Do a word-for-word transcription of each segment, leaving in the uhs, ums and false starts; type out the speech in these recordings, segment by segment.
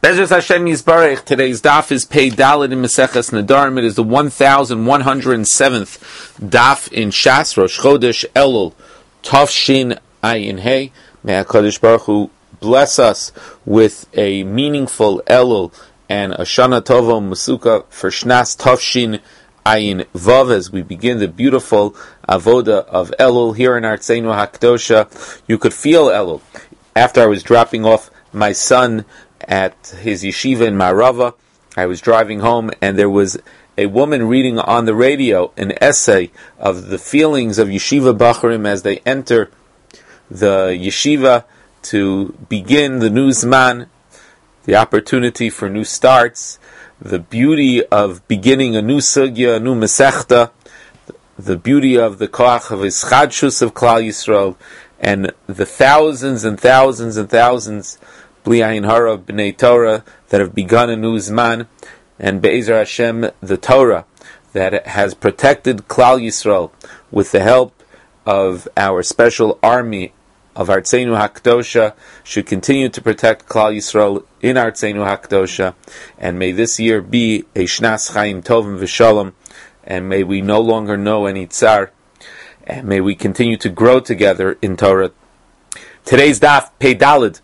Bezos Hashem Yisbarech. Today's daf is Pei Daled in Maseches Nedarim. It is the one thousand one hundred seventh daf in Shas Rosh Chodesh Elul Tavshin Ayin Hey. May HaKadosh Baruch Hu bless us with a meaningful Elul and a Shana Tova Musuka for Shnas Tavshin Ayin Vav as we begin the beautiful avoda of Elul here in Artseinu HaKdosha. You could feel Elul. After I was dropping off my son at his yeshiva in Marava, I was driving home and there was a woman reading on the radio an essay of the feelings of yeshiva bachurim as they enter the yeshiva to begin the new zman, the opportunity for new starts, the beauty of beginning a new sugya, a new mesechta, the beauty of the koach of ischadshus of Klal Yisrael, and the thousands and thousands and thousands Bli Ayin Hara B'nei Torah that have begun a new Zman, and Be'ezer Hashem, the Torah that has protected Klal Yisrael with the help of our special army of Artseinu HaKdosha should continue to protect Klal Yisrael in Artseinu HaKdosha, and may this year be a Shnas Chaim Tovim V'Shalom, and may we no longer know any tsar, and may we continue to grow together in Torah. Today's daf, Pei Daled,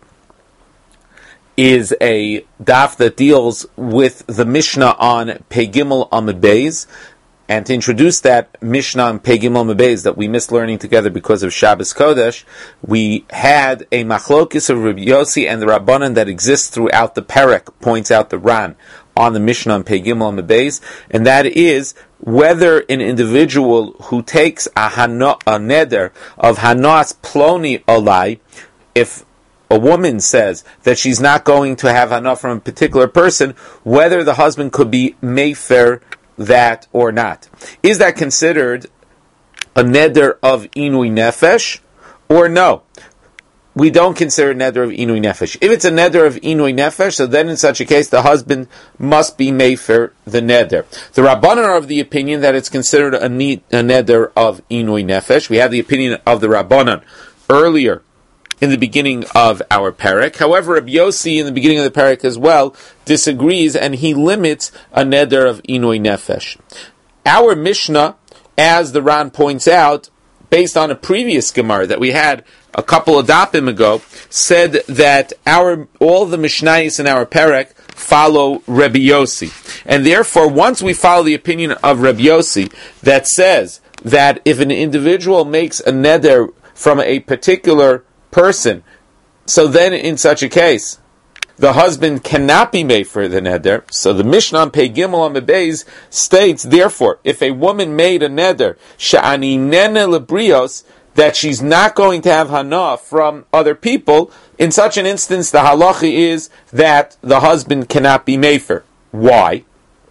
is a daf that deals with the Mishnah on Pei Gimel Amud Beis, and to introduce that Mishnah on Pei Gimel Amud Beis that we missed learning together because of Shabbos Kodesh, we had a machlokis of Rabbi Yossi and the Rabbanan that exists throughout the Perek, points out the Ran, on the Mishnah on Pei Gimel Amud Beis, and that is whether an individual who takes a, hano, a neder of Hanas Ploni Olai, if a woman says that she's not going to have hana from a particular person, whether the husband could be mefer that or not. Is that considered a neder of inui nefesh or no? We don't consider neder of inui nefesh. If it's a neder of inui nefesh, so then in such a case the husband must be mefer the neder. The Rabbanan are of the opinion that it's considered a, ne- a neder of inui nefesh. We have the opinion of the Rabbanan earlier in the beginning of our Perek. However, Rabbi Yossi in the beginning of the Perek as well disagrees, and he limits a neder of inui nefesh. Our Mishnah, as the Ran points out, based on a previous Gemara that we had a couple of dapim ago, said that our all the Mishnayos in our Perek follow Rabbi Yossi. And therefore, once we follow the opinion of Rabbi Yossi that says that if an individual makes a neder from a particular person, so then in such a case the husband cannot be made for the neder. So the Mishnah on Pei Gimel Amud Beis states, therefore, if a woman made a neder she'ani nene lebrios, that she's not going to have hana from other people, in such an instance the halacha is that the husband cannot be made for. Why?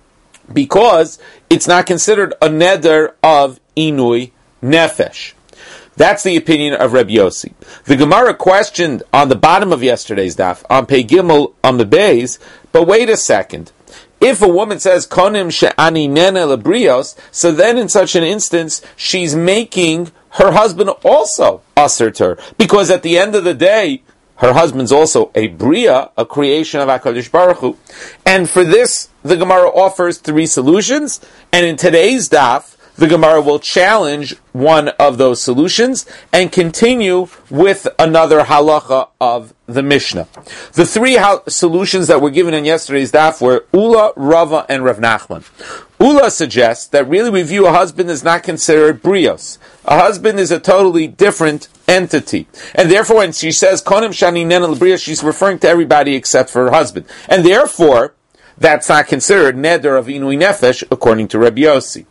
Because it's not considered a neder of inui nefesh. That's the opinion of Rabbi Yossi. The Gemara questioned on the bottom of yesterday's daf, on Pei Gimel Amud Beis, but wait a second. If a woman says, Konim she'ani nene lebrios, so then in such an instance, she's making her husband also aser to her. Because at the end of the day, her husband's also a bria, a creation of HaKadosh Baruch Hu. And for this, the Gemara offers three solutions, and in today's daf, the Gemara will challenge one of those solutions and continue with another halacha of the Mishnah. The three ha- solutions that were given in yesterday's daf were Ula, Rava, and Rav Nachman. Ula suggests that really we view a husband as not considered brios. A husband is a totally different entity. And therefore when she says, Konim shani nene lebrios, she's referring to everybody except for her husband. And therefore, that's not considered neder of inui nefesh, according to Rabbi Yossi.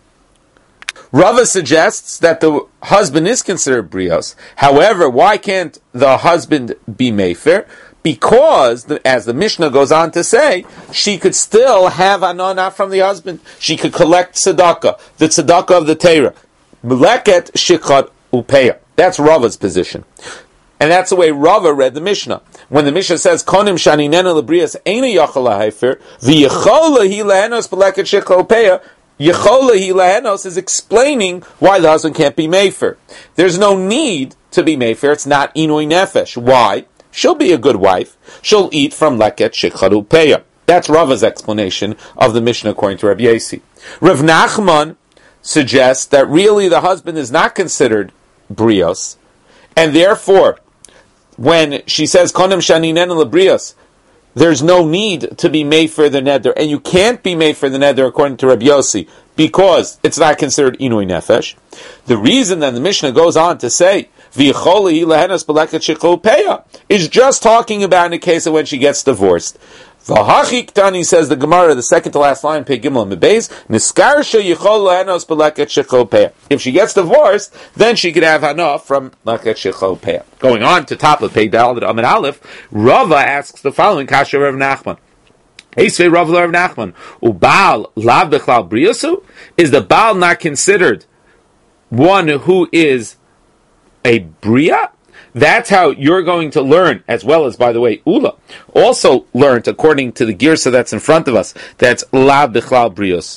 Rava suggests that the husband is considered brios. However, why can't the husband be mefer? Because, as the Mishnah goes on to say, she could still have anana from the husband. She could collect tzedakah, the tzedakah of the Torah. Meleket shikhat upeya. That's Rava's position. And that's the way Rava read the Mishnah. When the Mishnah says, Konim shani nene lebrios eina yachal lahefer, v'yachol lahi lehenos meleket shikhat upeya, Yechola Hilahenos is explaining why the husband can't be mefer. There's no need to be mefer. It's not inui nefesh. Why? she'll be a good wife. She'll eat from leket shecharu peya. That's Rava's explanation of the Mishnah according to Rabbi Yossi. Rav Nachman suggests that really the husband is not considered brios, and therefore, when she says konem shaninen lebrios, there's no need to be made for the neder, and you can't be made for the neder according to Rabbi Yossi, because it's not considered inui nefesh. The reason that the Mishnah goes on to say v'yicholi lehenas beleket shechol peya is just talking about in the case of when she gets divorced. V'hachik tani, says the Gemara, the second to last line, Pei Gimel and Beis, niskarsha yichol lehenas beleket shechol peya. If she gets divorced, then she can have hana from leket shechol peya. Going on to top of Pei Daled Amid Aleph, Rava asks the following kasha Rav Nachman. Eisvei Rav Rav Nachman, uBaal lav bechlal briyasu? Is the Baal not considered one who is a bria? That's how you're going to learn, as well as, by the way, Ula also learned, according to the Girsa that's in front of us, that's lav bechlal brios.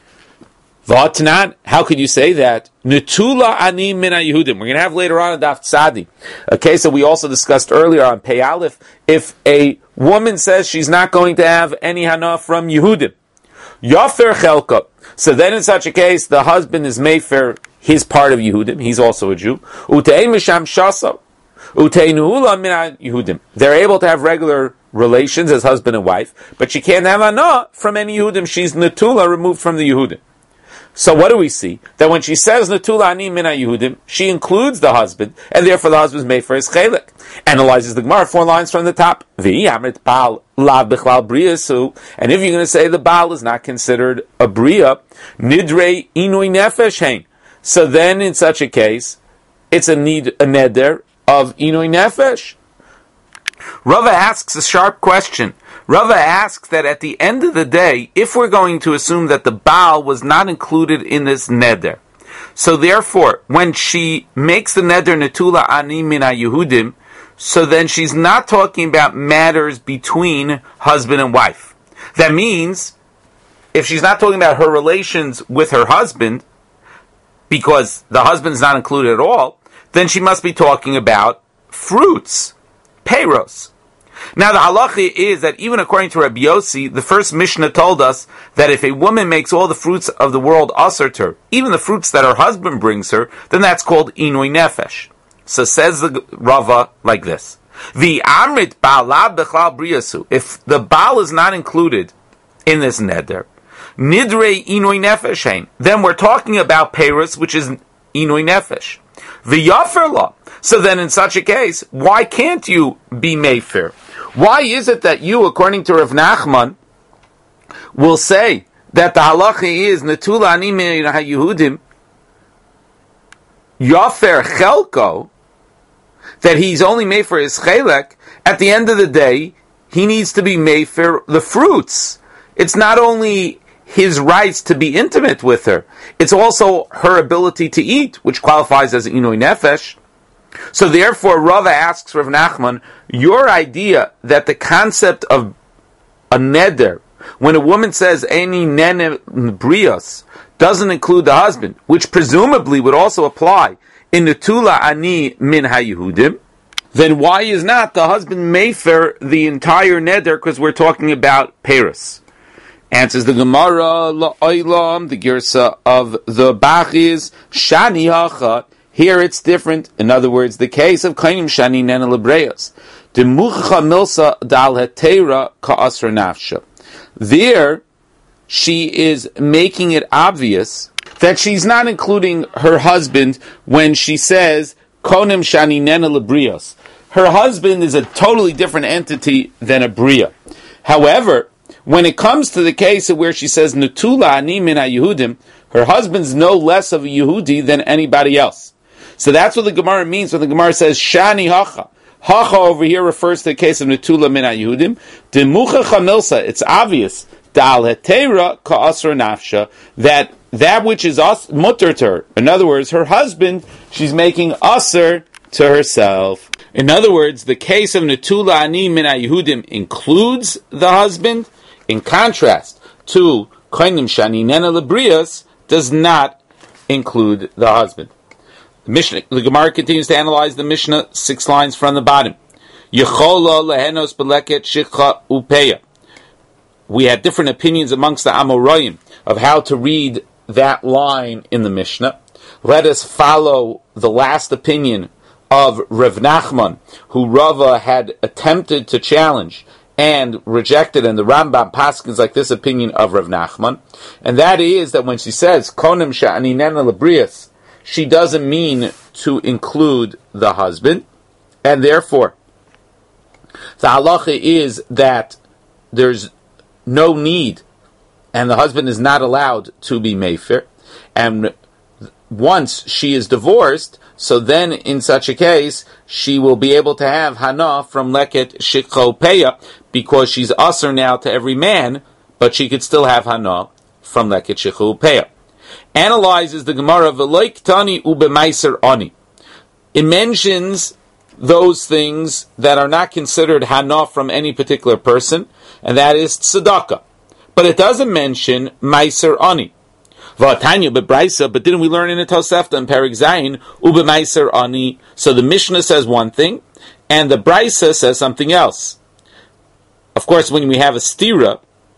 V'atnan, how could you say that? Netula ani min Yehudim. We're going to have later on in Daf Tzadi a case that we also discussed earlier on Pei Aleph. If a woman says she's not going to have any hana from Yehudim, Yafer Chelka, so then in such a case, the husband is mefer his part of Yehudim. He's also a Jew. Utei misham shasa. Utei nuhula min Yehudim. They're able to have regular relations as husband and wife, but she can't have hana from any Yehudim. She's netula, removed from the Yehudim. So what do we see? That when she says Netula ani min Yehudim, she includes the husband, and therefore the husband is made for his chelik. Analyzes the Gemara four lines from the top. V'yamrit Baal lav bechlal briyasu. And if you're going to say the Baal is not considered a bria, nidrei inui nefesh hein. So then, in such a case, it's a need a neder of inui nefesh. Rava asks a sharp question. Rava asks that at the end of the day, if we're going to assume that the Baal was not included in this neder, so therefore, when she makes the neder netula ani min Yehudim, so then she's not talking about matters between husband and wife. That means, if she's not talking about her relations with her husband, because the husband's not included at all, then she must be talking about fruits, peiros. Now the halacha is that even according to Rabbi Yossi, the first Mishnah told us that if a woman makes all the fruits of the world aser to her, even the fruits that her husband brings her, then that's called inui nefesh. So says the Rava like this: the amrit ba'alav bechlal briyasu. If the Baal is not included in this neder, nidrei inui nefesh hein, then we're talking about peiros, which is inui nefesh. V'yafer la. So then, in such a case, why can't you be mefer? Why is it that you, according to Rav Nachman, will say that the halacha is netula ani min Yehudim yafer chelko, that he's only made for his chelek? At the end of the day, he needs to be made for the fruits. It's not only his rights to be intimate with her, it's also her ability to eat, which qualifies as inui nefesh. So therefore, Rava asks Rav Nachman, your idea that the concept of a neder, when a woman says any nene brios, doesn't include the husband, which presumably would also apply in netula ani min haYehudim, then why is not the husband mefer the entire neder, because we're talking about peiros? Answers the Gemara, la'olam, the girsa of the Bach is shani hacha. Here it's different. In other words, the case of kainim shani nena lebreos, de mucha milsa dal hetera ka'asra nafsha. There, she is making it obvious that she's not including her husband when she says konim shani nena lebrios. Her husband is a totally different entity than a bria. However, when it comes to the case of where she says netula ani min Yehudim, her husband's no less of a Yehudi than anybody else. So that's what the Gemara means when the Gemara says shani hacha. Hacha over here refers to the case of netula min Yehudim. Demucha chamilsa. It's obvious dal hetera ka'asra nafsha, that that which is us mutter to her. In other words, her husband, she's making aser to herself. In other words, the case of netula ani min Yehudim includes the husband. In contrast to kainim shani nena lebrios, does not include the husband. The Mishnah, the Gemara continues to analyze the Mishnah six lines from the bottom. Yechola lehenos beleket shikha upeya. We had different opinions amongst the Amoraim of how to read that line in the Mishnah. Let us follow the last opinion of Rav Nachman, who Rava had attempted to challenge and rejected, and the Rambam paskins like this opinion of Rav Nachman, and that is that when she says konim sha'aninena lebrias, she doesn't mean to include the husband, and therefore the halacha is that there's no need, and the husband is not allowed to be mefer, and once she is divorced, so then in such a case, she will be able to have hana from leket shikho peya, because she's usher now to every man, but she could still have hana from leket shikho peya. Analyzes the Gemara, v'loik tani ubemaiser ani. It mentions those things that are not considered hana from any particular person, and that is tzedakah. But it doesn't mention maiser ani. V'atanya bebraisa, but didn't we learn in the Tosefta in Perek Zayin ubemaiser ani? So the Mishnah says one thing, and the Braisa says something else. Of course, when we have a stira,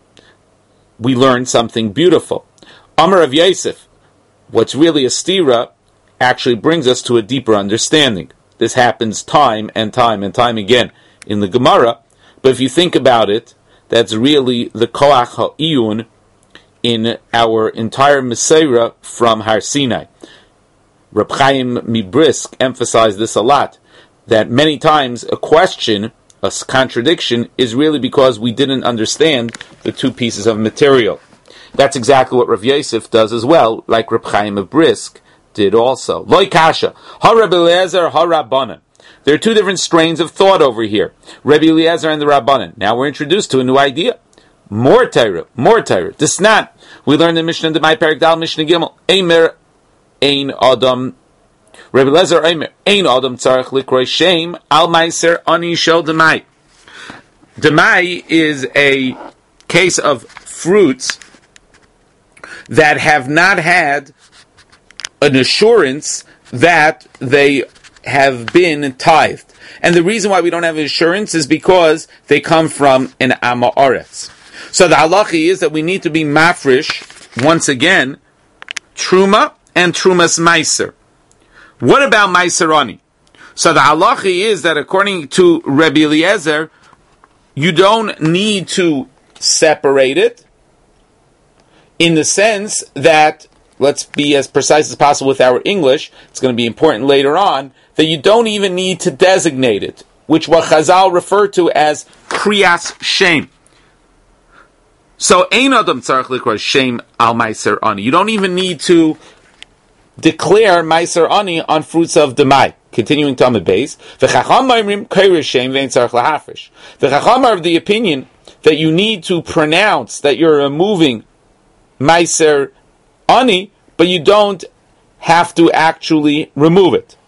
we learn something beautiful. Amar of Yosef, what's really a stira actually brings us to a deeper understanding. This happens time and time and time again in the Gemara, but if you think about it, that's really the koach ha'iyun in our entire Meseira from Har Sinai. Reb Chaim Mibrisk emphasized this a lot, that many times a question, a contradiction, is really because we didn't understand the two pieces of material. That's exactly what Rav Yosef does as well, like Reb Chaim Mibrisk did also. Loi kasha, ha Reb Eliezer, ha Rabbanan. There are two different strains of thought over here, Rebbe Eliezer and the Rabbanan. Now we're introduced to a new idea. More Torah, more Torah. Desnat. We learned in Mishnah, the Mai Perek Dal, Mishnah Gimel. Eimer, ein Adam. Rebbe Lezer, Eimer, ein Adam tzarech likroi shem al meiser ani shel demai. Demai is a case of fruits that have not had an assurance that they have been tithed. And the reason why we don't have assurance is because they come from an Amaretz. So the halachi is that we need to be mafresh, once again, truma and trumas meiser. What about meiser ani? So the halachi is that according to Rebbe Eliezer, you don't need to separate it, in the sense that, let's be as precise as possible with our English, it's going to be important later on, that you don't even need to designate it, which what Chazal refer to as kriyas shem. So, ein adam tzarech likra shem al meiser ani. You don't even need to declare meiser ani on fruits of demai. Continuing to Amud Beis, v'chacham ma'imrim keiris shem ve'en tzarech lahafresh. The chacham are of the opinion that you need to pronounce that you're removing meiser ani, but you don't have to actually remove it.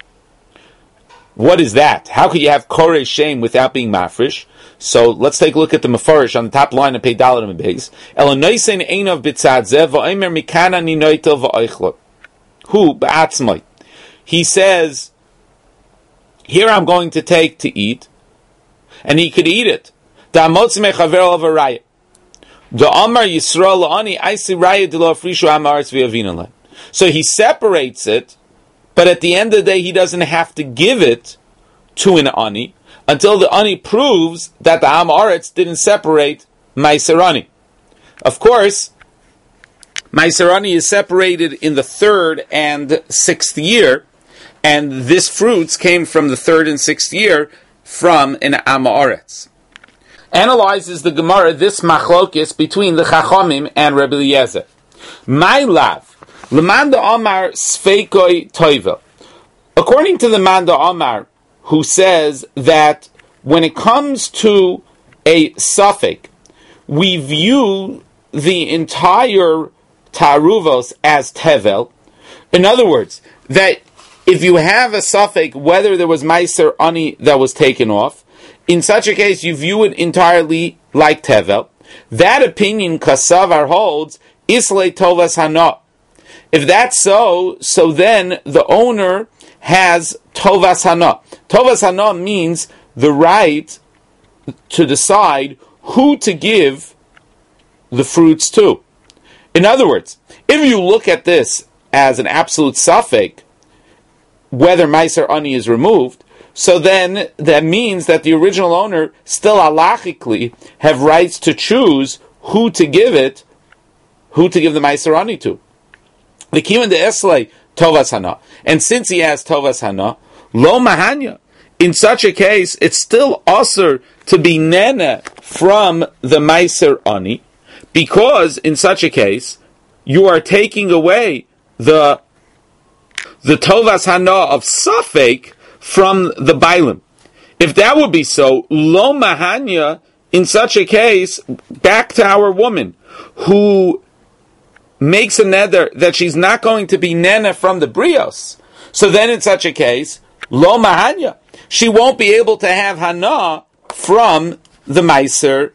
What is that? How could you have korei shem without being mafresh? So let's take a look at the Mefarish on the top line of Pei Dalet and Beis. Elonoisen einav b'tzad zeh v'omer mikana ninoitel v'oichlot. Who ba'atzmai? He says, here I'm going to take to eat, and he could eat it. Da'amotz mechaver al v'raya. Da'amar Yisrael la'ani aisi raya d'lo afrishu amaretz v'yavinaleh. So he separates it, but at the end of the day, he doesn't have to give it to an ani until the ani proves that the Am Aretz didn't separate Meiser Ani. Of course, Meiser Ani is separated in the third and sixth year, and this fruits came from the third and sixth year from an Am Aretz. Analyzes the Gemara this machlokis between the Chachamim and Rebbe Eliezer. My lav. Lemanda Amar Sfeikoi Toivel. According to the Manda Amar, who says that when it comes to a suffix, we view the entire Taruvos as Tevel. In other words, that if you have a suffix, whether there was Meiser Ani that was taken off, in such a case you view it entirely like Tevel. That opinion, Kasavar holds, Islay Tovas Hana. If that's so, so then the owner has Tovas Hana. Tovas Hana means the right to decide who to give the fruits to. In other words, if you look at this as an absolute suffix, whether Meiser Ani is removed, so then that means that the original owner still halachically have rights to choose who to give it, who to give the Meiser Ani to. The Kiman de Eslei Tovas Hana. And since he has Tovas Hana, Lo Mahanya, in such a case, it's still usher to be nene from the Meiser Ani, because in such a case, you are taking away the the Tovas Hana of Safek from the Bailim. If that would be so, Lo Mahanya, in such a case, back to our woman, who makes a neder that she's not going to be nene from the Brios. So then in such a case, Lo Mahanya, she won't be able to have Hana from the Meiser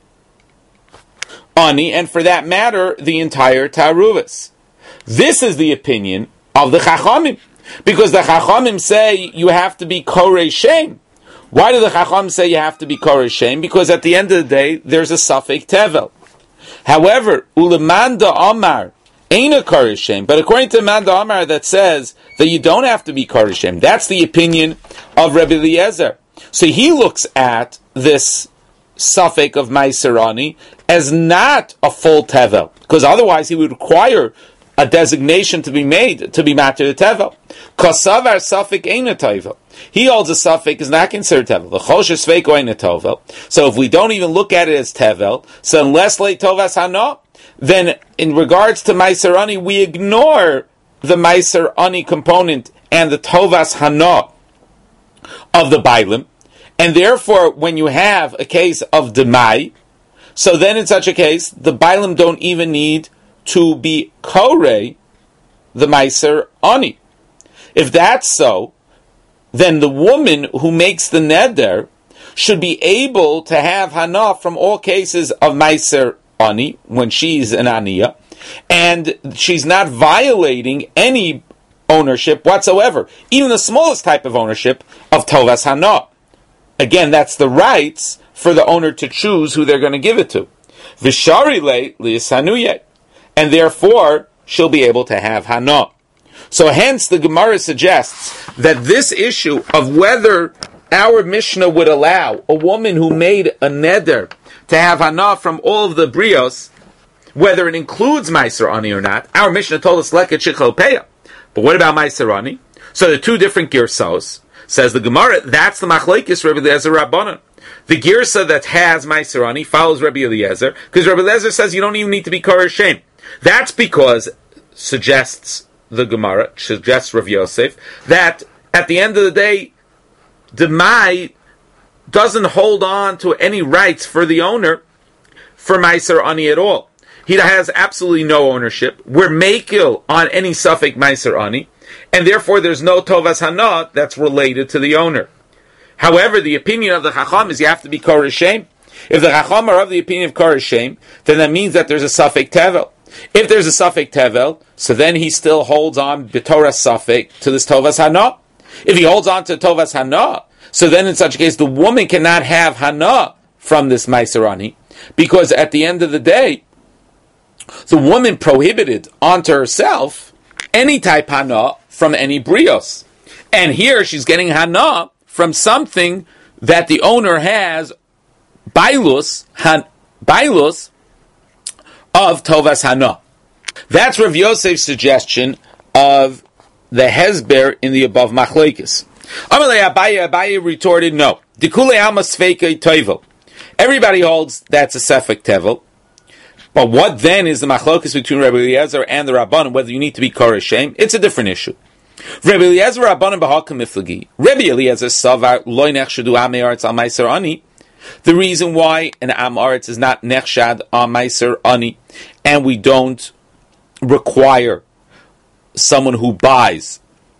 Ani, and for that matter, the entire Taruvas. This is the opinion of the Chachamim, because the Chachamim say you have to be Korei Shem. Why do the Chachamim say you have to be Korei Shem? Because at the end of the day, there's a Safek Tevel. However, Ulemanda Amar ain't a Korei Shem, but according to Manda Amar that says that you don't have to be Korei Shem, that's the opinion of Rabbi Eliezer. So he looks at this Safek of Meiser Ani as not a full Tevel, because otherwise he would require a designation to be made to be matter the Tevel. Kosavar Safek ain't a Tevel. He holds a Safek is not considered Tevel. The Choshes Sveiko ain't a Tevel. So if we don't even look at it as Tevel, so unless late Tovas Hana, then in regards to Meiser Ani, we ignore the Meiser Ani component and the Tovas Hana of the Bailim. And therefore, when you have a case of Demai, so then in such a case, the Bailim don't even need to be Korei, the Meiser Ani. If that's so, then the woman who makes the neder should be able to have Hana from all cases of Meiser Ani, when she's an Aniyah, and she's not violating any ownership whatsoever, even the smallest type of ownership of Tovas Hana. Again, that's the rights for the owner to choose who they're going to give it to. Vishari le li'sanuye, and therefore she'll be able to have Hana. So hence the Gemara suggests that this issue of whether our Mishnah would allow a woman who made a neder to have Hana from all of the brios, whether it includes Meiser Ani or not, our Mishnah told us leket shichel peya. But what about Meiser Ani? So the two different girsos. Says the Gemara, that's the machlekes Rabbi Eliezer Rabbanan. The girsa that has Meiser Ani follows Rabbi Eliezer, because Rabbi Eliezer says you don't even need to be Korei Shem. That's because, suggests the Gemara, suggests Rav Yosef, that at the end of the day, Demai doesn't hold on to any rights for the owner for Meiser Ani at all. He has absolutely no ownership. We're makil on any suffix Meiser Ani, and therefore there's no Tovas Hana that's related to the owner. However, the opinion of the Chacham is you have to be Korei Shem. If the Chacham are of the opinion of Korei Shem, then that means that there's a suffix Tevel. If there's a suffix Tevel, so then he still holds on B'Torah suffix to this Tovas Hana. If he holds on to Tovas Hana, so then in such a case the woman cannot have Hana from this Meiser Ani, because at the end of the day, the woman prohibited onto herself any type Hana from any brios. And here she's getting Hana from something that the owner has bailus, han, bailus of Tovas Hana. That's Rav Yosef's suggestion of the Hezber in the above machlekes. Amalei Abaye, Abaye retorted, no. Dikule alma sveikei tovel. Everybody holds that's a sefek tevel. But what then is the machlokes between Rabbi Eliezer and the Rabbanan, whether you need to be Korei Shem? It's a different issue. Rabbi Eliezer Rabbanan b'hakam miflagi. Rabbi Eliezer savar loy nechshadu am aretz al meiser ani. The reason why an am aretz is not nechshad al meiser ani, and we don't require someone who buys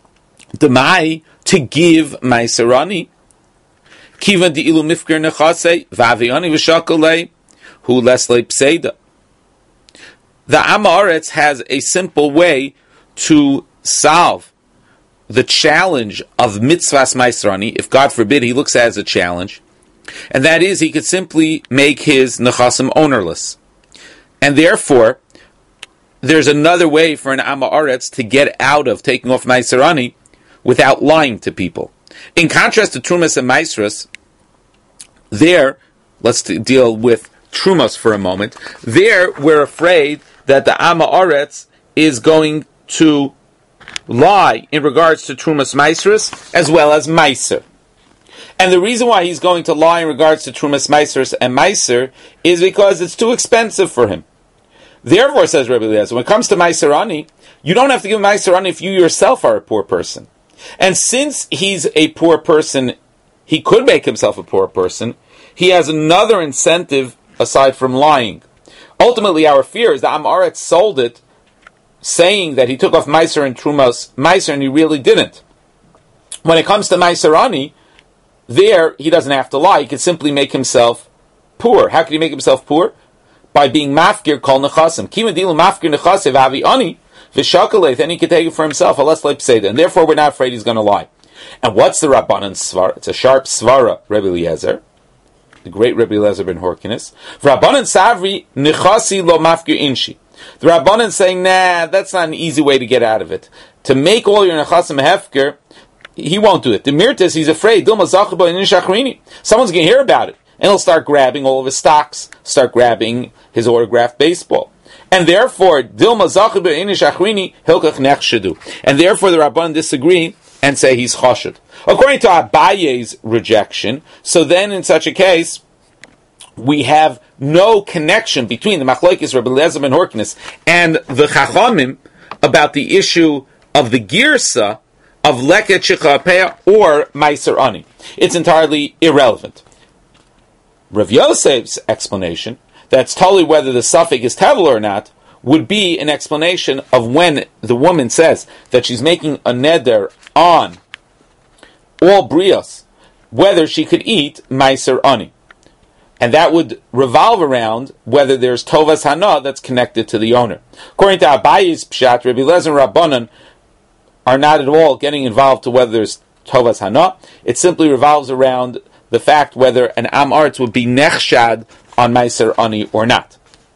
demai to give meiser ani. Kivan di ilu mifker nechasei vavi ani v'shakolei hu leslei pseida. The Am Haaretz has a simple way to solve the challenge of mitzvahs Meiser Ani, if God forbid he looks at it as a challenge, and that is he could simply make his nechasim ownerless. And therefore, there's another way for an Amma Aretz to get out of taking off Meiser Ani without lying to people. In contrast to Trumas and Maisras, there, let's t- deal with Trumas for a moment, there we're afraid that the Amma Aretz is going to lie in regards to Trumas Maisras as well as Meiser. And the reason why he's going to lie in regards to Trumas Maisras and Meiser is because it's too expensive for him. Therefore, says Rebbe Eliezer, when it comes to Meiser Ani, you don't have to give Meiser Ani if you yourself are a poor person. And since he's a poor person, he could make himself a poor person, he has another incentive aside from lying. Ultimately, our fear is that Am Aretz sold it, saying that he took off Meiser and Trumas Meiser, and he really didn't. When it comes to Meiser Ani, there he doesn't have to lie. He can simply make himself poor. How can he make himself poor? By being mafkir kol nechasim. Kimadilu mafkir nechasim avi ani v'shakalei. Then he can take it for himself. Alas leipseda. And therefore, we're not afraid he's going to lie. And what's the Rabbanan Svara? It's a sharp Svara, Rebbe Eliezer, the great Rebbe Eliezer ben Horkinus. Rabbanan Savri nechasi lo mafkir inshi. The Rabbanan saying, nah, that's not an easy way to get out of it. To make all your nechasim hefker, he won't do it. The Mirtis, he's afraid. Someone's going to hear about it. And he'll start grabbing all of his stocks, start grabbing his autographed baseball. And therefore, Dilma Zachiba Inish Achrini Hilkach Nechshedu. And therefore the Rabban disagree and say he's chashud. According to Abaye's rejection, so then in such a case, we have no connection between the Machlokes Rebbe Eliezer ben Horkinus and the Chachamim about the issue of the Girsa of Leket Shechapeh or Meiser Ani. It's entirely irrelevant. Rav Yosef's explanation, that's totally whether the suffix is tevel or not, would be an explanation of when the woman says that she's making a neder on all brios, whether she could eat Meiser Ani. And that would revolve around whether there's Tovas Hana that's connected to the owner. According to Abayi's Pshat, Rabbi Eliezer and Rabbanan are not at all getting involved to whether there's Tovas Hana. It simply revolves around the fact whether an Am Aretz would be nechshad on Meiser Ani or not.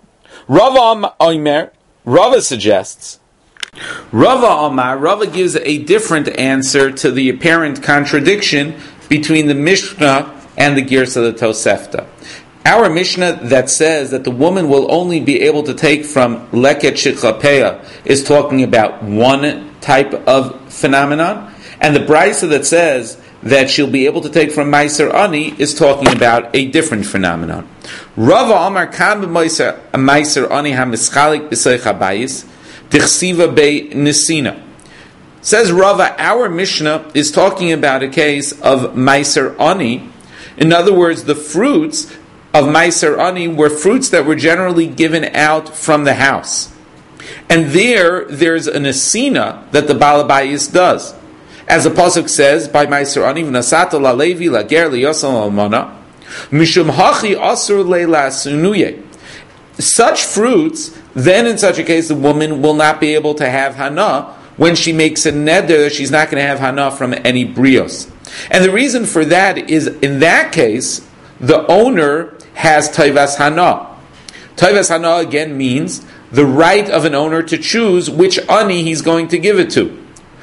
Rava Omer, Rava suggests, Rava Omar, Rava gives a different answer to the apparent contradiction between the Mishnah and the Girsa of the Tosefta. Our Mishnah that says that the woman will only be able to take from Leket Shechapeh is talking about one type of phenomenon, and the Brisa that says that she'll be able to take from Meiser Ani is talking about a different phenomenon. Rava Amar Kam b'Meiser Ani hamischalik b'seich habayis tichsiva be nisina. Says Rava, our Mishnah is talking about a case of Meiser Ani. In other words, the fruits of Meiser Ani were fruits that were generally given out from the house. And there, there's an asina that the Balabayis does. As the pasuk says, by Meiser Ani, v'nasata la levi la ger liyosam almana, mishum hachi asur leila sunuye. Such fruits, then in such a case, the woman will not be able to have hana when she makes a neder. She's not going to have hana from any brios. And the reason for that is, in that case, the owner has taivas hana. Taivas hana again means the right of an owner to choose which ani he's going to give it to.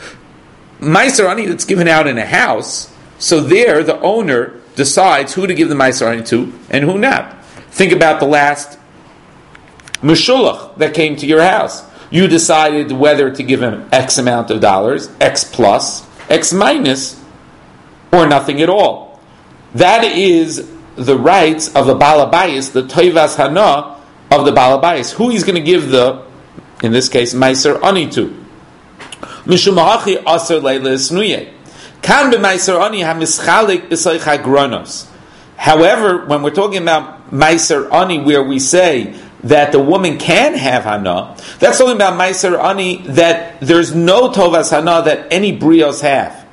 Meiser Ani that's given out in a house, so there the owner decides who to give the Meiser Ani to and who not. Think about the last Meshulach that came to your house. You decided whether to give him X amount of dollars, X plus, X minus, or nothing at all. That is the rights of the Balabayis, the Toivas Hana of the Balabayis. Who he's going to give the, in this case, Meiser Ani to. Mishumahachi aser leila snuye. Kan b'Meiser Ani hamischalik b'soich hagronos. However, when we're talking about Meiser Ani, where we say that the woman can have hana, that's talking about Meiser Ani that there's no tovas hana that any brios have.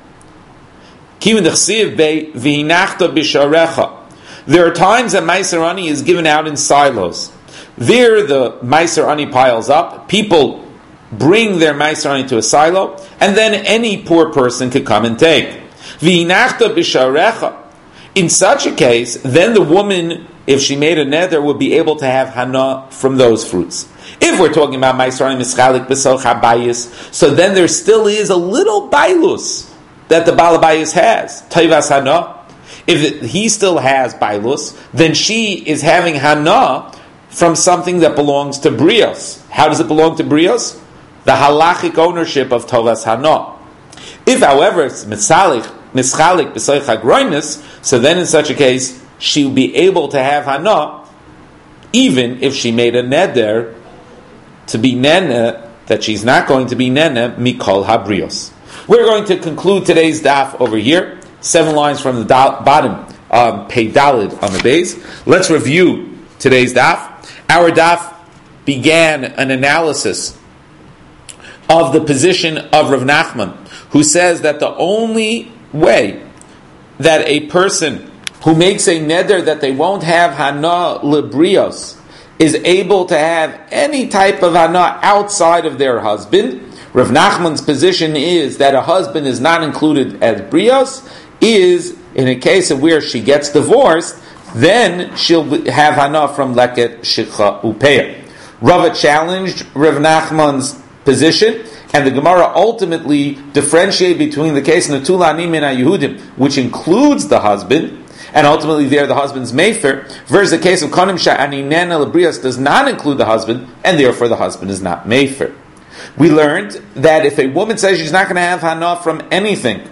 Kivin d'chsiv be v'hinachta b'sharecha. There are times that Meiser Ani is given out in silos. There, the Meiser Ani piles up. People bring their Meiser Ani to a silo, and then any poor person could come and take. V'hinachta b'sharecha. In such a case, then the woman, if she made a neder, would be able to have hana from those fruits. If we're talking about Meiser Ani mischalik b'soch habayis, so then there still is a little bailus that the balabayis has. Taivas hana. If it, he still has bailus, then she is having hana from something that belongs to brios. How does it belong to brios? The halachic ownership of tovas hana. If, however, it's mischalik mischalik b'soch hagroinis, so then in such a case she will be able to have hana, even if she made a neder to be nene, that she's not going to be nene mikol habrios. We're going to conclude today's daf over here. Seven lines from the da- bottom, um, pei dalid on the base. Let's review today's daf. Our daf began an analysis of the position of Rav Nachman, who says that the only way that a person who makes a neder that they won't have hana lebrios is able to have any type of hana outside of their husband. Rav Nachman's position is that a husband is not included as brios, is in a case of where she gets divorced, then she'll have hana from leket shikha upeya. Rava challenged Rav Nachman's position, and the Gemara ultimately differentiated between the case of Netula Ani Min HaYehudim, which includes the husband, and ultimately there the husband's mefer, versus the case of Konim Sha'ani Nena Lebrios does not include the husband, and therefore the husband is not mefer. We learned that if a woman says she's not going to have hana from anything,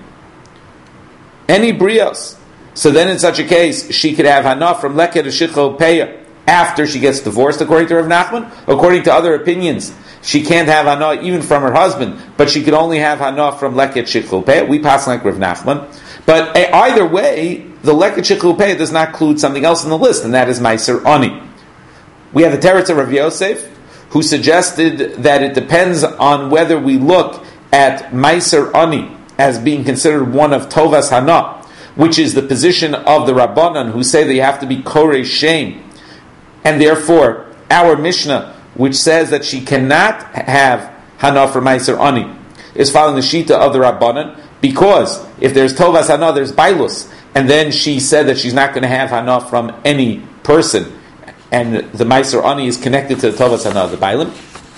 any brios, so then in such a case she could have hana from leket shikha upeya after she gets divorced, according to Rav Nachman. According to other opinions, she can't have hana even from her husband, but she could only have hana from leket shikha upeya. We pass like Rav Nachman. But either way, the leket shikha upeya does not include something else in the list, and that is Meiser Ani. We have the teretz of Rav Yosef, who suggested that it depends on whether we look at Meiser Ani as being considered one of Tovas Hana, which is the position of the Rabbanan, who say that you have to be Korei Shem. And therefore, our Mishnah, which says that she cannot have Hana for Meiser Ani, is following the Shita of the Rabbanan, because if there's Tovas Hana, there's Bailus, and then she said that she's not going to have Hana from any person, and the Meiser Ani is connected to the Tovas Hana of the Bailim.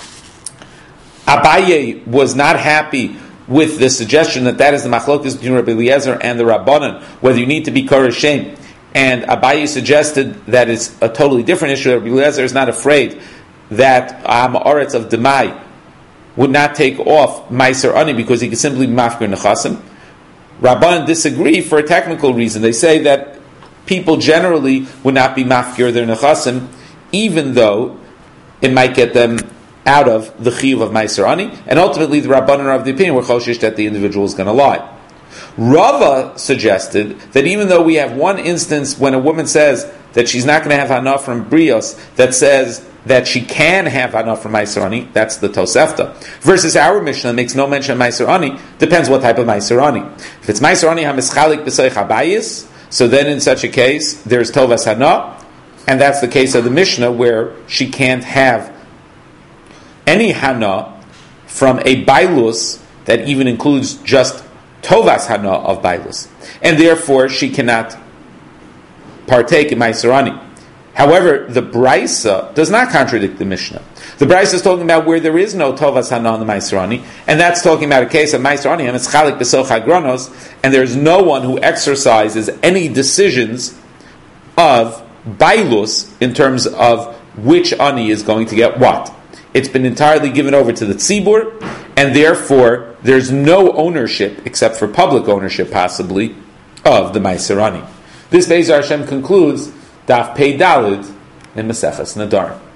Abaye was not happy with the suggestion that that is the machlokas between Rabbi Eliezer and the Rabbanan, whether you need to be Korei Shem. And Abaye suggested that it's a totally different issue. Rabbi Eliezer is not afraid that Am Haaretz of Demai would not take off Meiser Ani because he could simply be mafkir nechasim. Rabbanan disagree for a technical reason. They say that people generally would not be mafkir their nechasim, even though it might get them out of the chiyuv of Meiser Ani, and ultimately the Rabbanan are of the opinion we're choshish that the individual is going to lie. Rava suggested that even though we have one instance when a woman says that she's not going to have hana from brios, that says that she can have hana from Meiser Ani, that's the Tosefta, versus our Mishnah makes no mention of Meiser Ani, depends what type of Meiser Ani. If it's Meiser Ani hamischalik b'soich habayis, so then in such a case there's Tovas Hana, and that's the case of the Mishnah where she can't have any hana from a bailus that even includes just tovas hana of bailus, and therefore she cannot partake in Meiser Ani. However, the Braisa does not contradict the Mishnah. The Braisa is talking about where there is no tovas hana on the Meiser Ani, and that's talking about a case of Meiser Ani and it's chalik b'soch hagronos, and there's no one who exercises any decisions of bailus in terms of which ani is going to get what. It's been entirely given over to the tzibur, and therefore there's no ownership, except for public ownership possibly, of the Meiser Ani. This Be'ez Hashem concludes Daf Pei Dalid in Maseches Nadar.